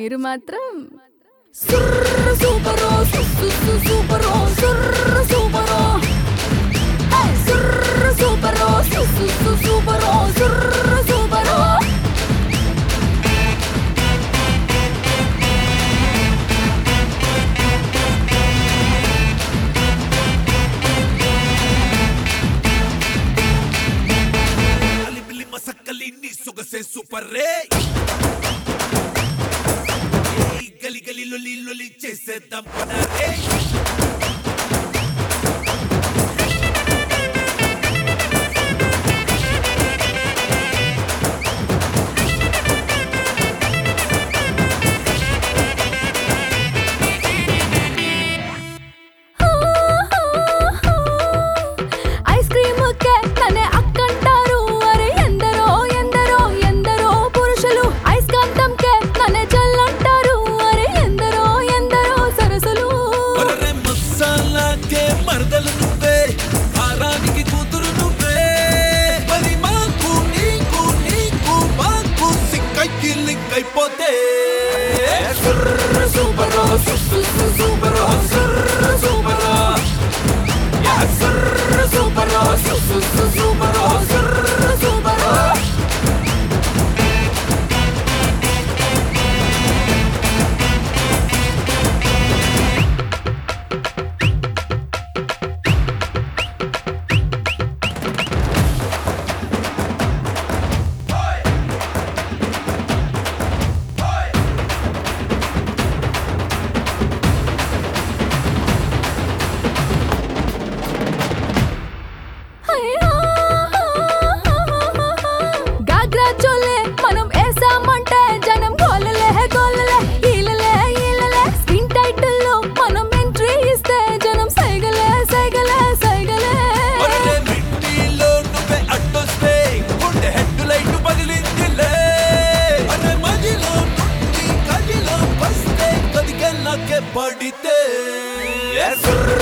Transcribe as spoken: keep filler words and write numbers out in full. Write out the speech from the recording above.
మీరు మాత్రం సుర్రు సూపరో సుస్సు సూపరో సుర్రు సూపరో హే సుర్రు సూపరో సుస్సు సూపరో సుర్రు సూపరో Sogase super re Hey gali gali loli loli చేసేద్దాం పద రే అయిపోతే సుర్రు సూపరో సుస్సు సూపరో సుర్రు సూపరో యా సుర్రు సూపరో సుస్సు సూపరో సుర్రు సూపరో పడితే